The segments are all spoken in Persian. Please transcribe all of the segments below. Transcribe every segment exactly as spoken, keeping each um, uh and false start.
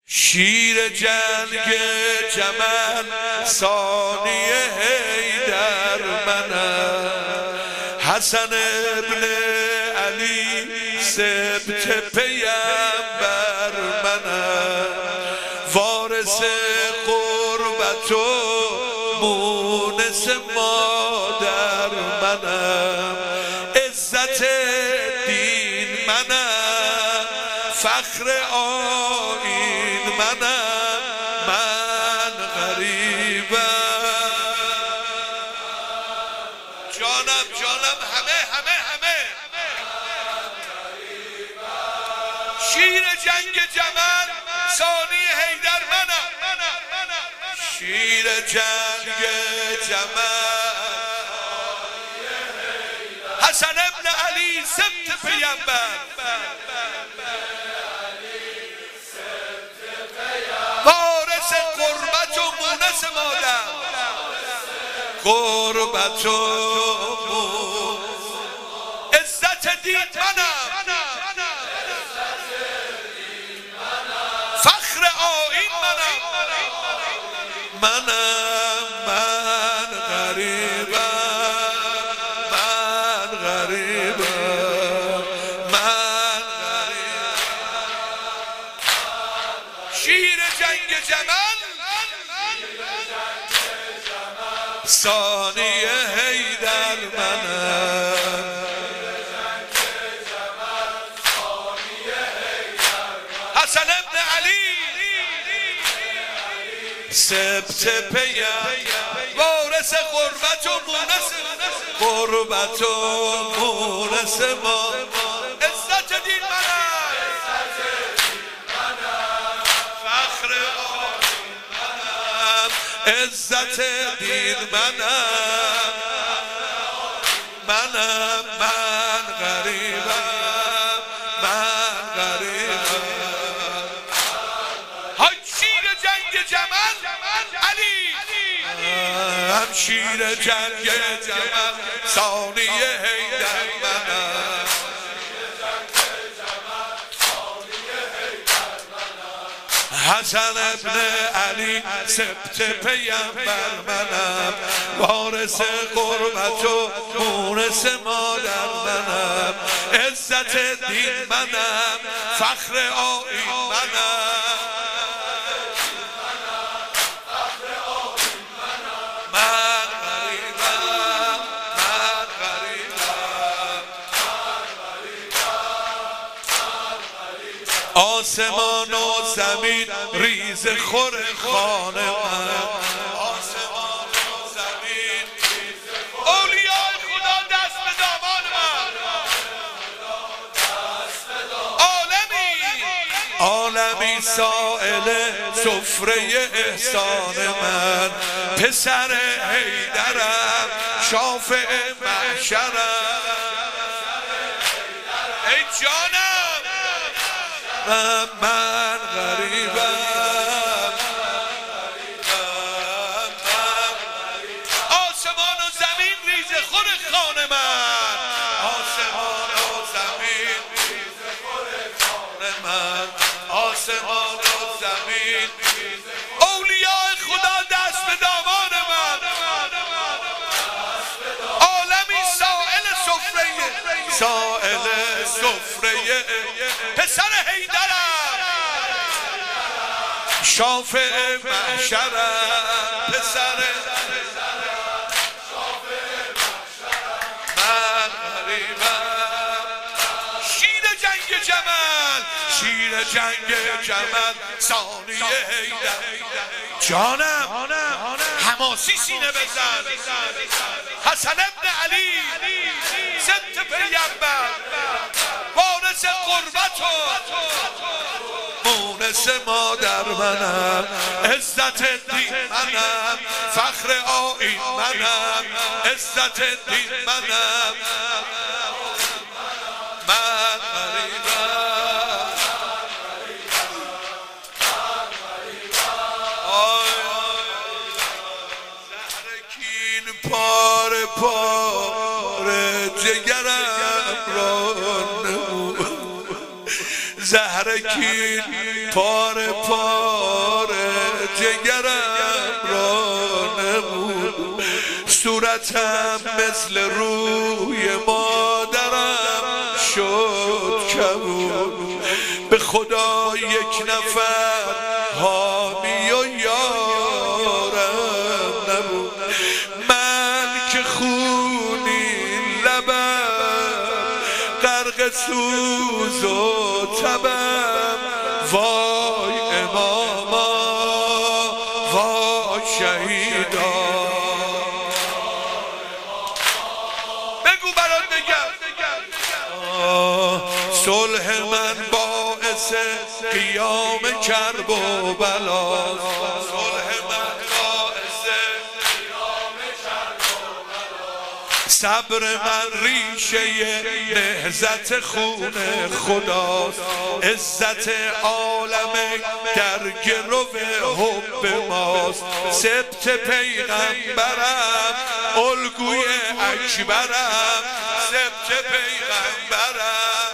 شیر جنگ جمل ثانی حیدر منم، حسن ابن علی سبط پیمبر منم، وارث قربت و مونس مادر منم، عزت دین منم، فخر آیین منم، من غریبم. جانم جانم همه همه همه شیر جنگ جمل ثانی حیدر منم، شیر جنگ جمل حسن ابن علی سبط پیمبر، وارث قربت و مونس مادر، قربت و عزت دین منم، فخر آیین منم، منم من غریبم، من غریبم، من غریبم. شیر جنگ جمل ثانی حیدر منم، حسن ابن علی سبط پیمبر، وارث قربت و مونس، قربت و مونس ما، عزت دین منم، فخر آیین منم، عزت دین منم، منم من غریبم، من غریبم. شیر جنگ جمل علی، هم شیر جنگ جمل ثانی حیدر منم، حسن ابن علی سبط پیمبر منم، وارث قربت و مونس مادر منم، عزت دین منم، فخر آیین منم، آسمان و زمین ریز خور خانه من، آسمان و زمین اولیاء خدا دست به دامان من، عالمی عالمی سائل سفره احسان من، پسر حیدرم شافع محشرم، ای جانم من غریبم، آسمان و زمین ریزه خور خانه من، آسمان و زمین ریزه خور خانه من، آسمان و زمین اولیاء خدا دست به دامان من، عالمی سائل سفره سائل سفره پسر حیدرم شافع محشرم، پسر من غریبم. شیر جنگ جمل، شیر جنگ جمل ثانی حیدر، جانم حماسی سینه بزن، حسن ابن علی سبط پیمبر، وارث قربت و مونس مادر منم، عزت دین منم، فخر آیین منم، عزت دین منم، من غریبم. زهرکین پاره پاره جگرم را نمود، زهرکین پاره پاره جگرم را نمود، صورتم مثل روی مادرم شد کبود. به خدا یک نفر حامی و یارم نبود، من که خونی لبم غرق سوز و تبم. وای اماما وای شهیدا. بگو برات بگم صلح من باعث قیام کرب و بلا، صلح من باعث قیام کرب و بلا، صبر من ریشه نهضت خون خداست، عزت عالم در گرو حب ماست، سبت پیغمبرم الگوی اکبرم، سبت پیغمبرم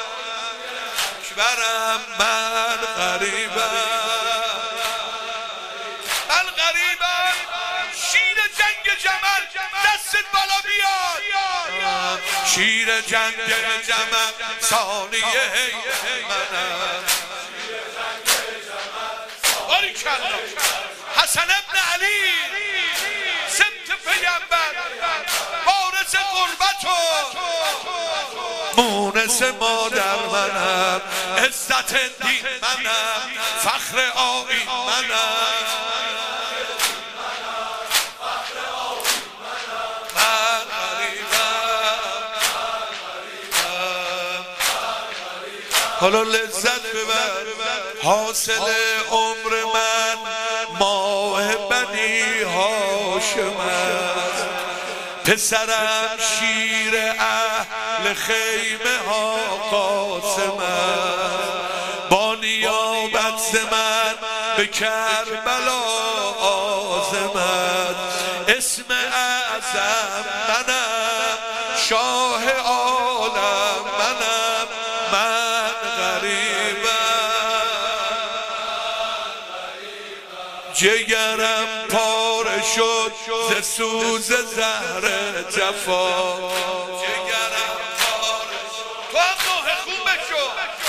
اکبرم. من غریبم من غریبم شیر جنگ جمل دستت بالا بیاد، شیر جنگ جمل ثانیه منم. باریکالله حسن ابن علی سبت پیغمبر وارث قربت و مونس مادر منم، عزت دین منم، فخر آیین منم. من غریبم حالا لذت ببر حاصل عمر من ماه بنی هاشم است، پسرم شیر اهل خیمه ها قاسم است، با نیابت ز من به کربلا عازم است، اسم اعظم منم، شاه عالم منم. من غریبم جگرم پاره شد ز سوز زهر جفا، جگرم پاره شد تو هم نوح خون بشو،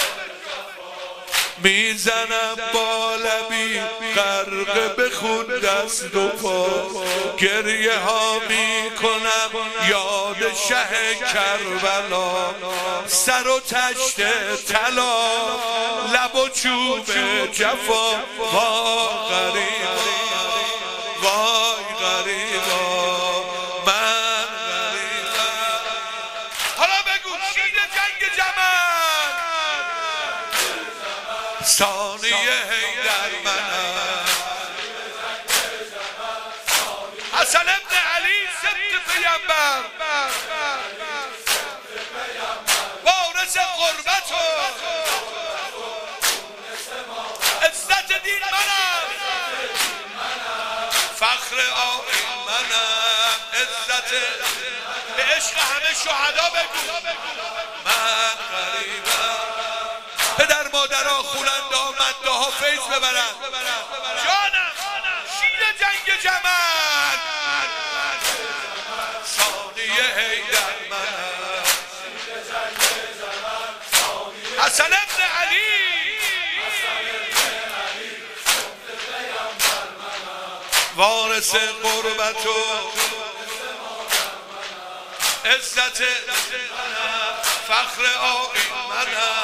میزنم با لبی غرق به خون دست و پا، گریه ها میکنم یاد شه کربلا، سر و تشت طلا لب و چوب جفا. وای غریبا وای غریبا من غریبم. حالا بگو شیر جنگ جمل ثانیه حیدر منم، حسن ابن علی سبت پیغمبر وارث قربت و عزت دین منم، فخر آیین منم، عزت به عشق همه شهدا بگو. من غریبم پدر مادرها خوننده ها منده ها فیض ببرن. جانم شیر جنگ جمل ثانیه حیدر منم، حسن ابن علی وارث قربت و عزت منم، فخر آیین منم.